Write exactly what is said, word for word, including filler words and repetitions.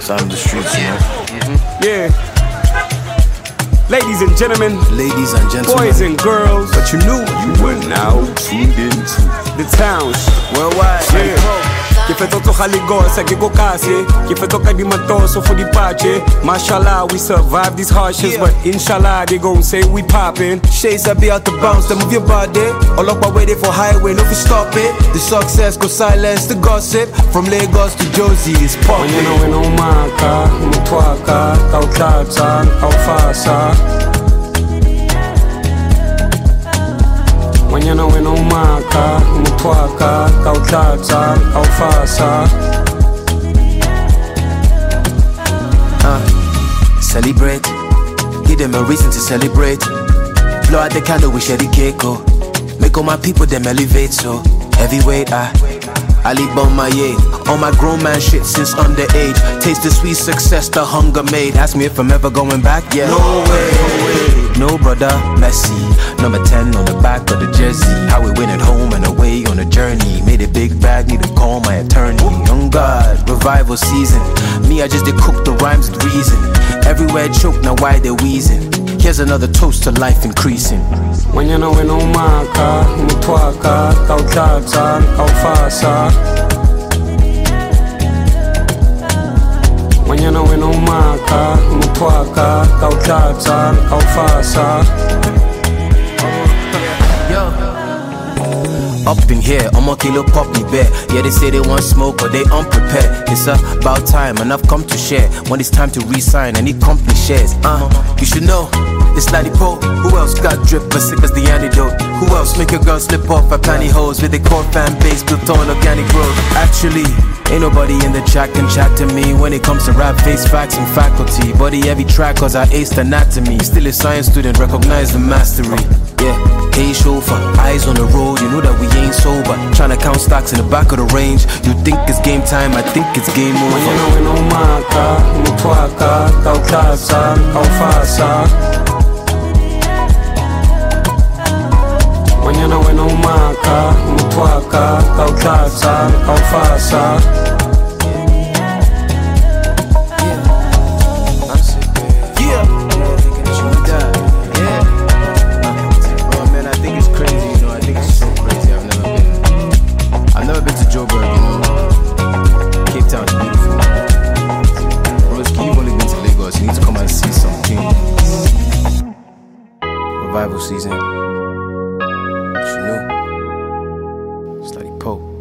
Sound of the streets, you know. Mm-hmm. Yeah. Ladies and gentlemen, ladies and gentlemen, boys and girls, but you knew you were now tuned into the towns worldwide. Yeah. Ki fait toto khaligosa ki go kasi ki fait toka di matoso for the pache. Mashallah we survive these hardships, yeah. But inshallah they gon' say we poppin'. Shades I be out the bounce, then move your body. All up I waiting for highway, no fi stop it. The success go silence the gossip. From Lagos to Josie it's poppin'. When you know we no maka, mutwaka, kautata, kaufasa. When you know we no maka, mutwaka, kautata, kaufasa. Uh, celebrate, give them a reason to celebrate. Blow out the candle, we share the cake, oh. Make all my people them elevate, so heavyweight, I Ali Bomaye, all my grown man shit since underage. Taste the sweet success the hunger made. Ask me if I'm ever going back, yeah. No way, no way. No brother, Messi, number ten on the back of the jersey. How we win at home and away on a journey. Made a big bag, need to call my attorney. Young God, revival season. Me, I just did cook the rhymes with reason. Everywhere choke, now why they wheezing? Here's another toast to life increasing. When you know we no maka, mutwaka, kautata, kaufasa. When you know we no maka, mutwaka, kautata, kaufasa. Yo. Up in here, I'm a kilo pop me bear. Yeah, they say they want smoke, but they unprepared. It's about time, and I've come to share. When it's time to re-sign, I need company shares. Uh, you should know, it's Lady Po. Who else got drip as sick as the antidote? Who else make a girl slip off her pantyhose with a core fan base built on organic growth? Actually, ain't nobody in the chat can chat to me when it comes to rap, face facts and faculty. Body heavy track cause I aced anatomy. Still a science student, recognize the mastery. Yeah, hey chauffeur, eyes on the road, you know that we ain't sober. Tryna count stocks in the back of the range. You think it's game time, I think it's game over. When you know we no maka, mutwaka, kautata, kaufasa. When you know we no maka, mutwaka, kautata, kaufasa. Revival season. What you knew? It's Lady Po.